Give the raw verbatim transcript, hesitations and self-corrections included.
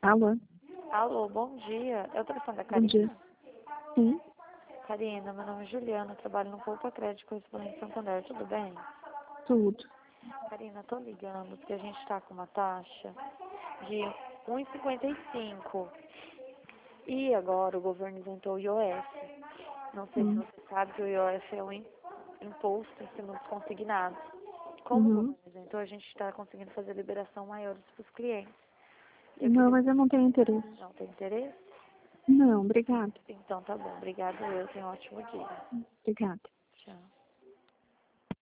Alô? Alô, bom dia. É o telefone da Bom Karina? dia. Sim, Karina, meu nome é Juliana, eu trabalho no Poupa Crédito Correspondente Santander, tudo bem? tudo. Karina, tô ligando porque a gente tá com uma taxa de um e cinquenta e cinco e agora o governo inventou o I O F. Não sei se Hum. você sabe que o I O F é um im- imposto em cima dos consignados. Como o Uhum. governo inventou, a gente está conseguindo fazer liberação maiores para os clientes. Eu Não, queria... mas eu não tenho interesse. Não tem interesse? Não, obrigada. Então tá bom, obrigada, eu tenho um ótimo dia. Obrigada. Tchau.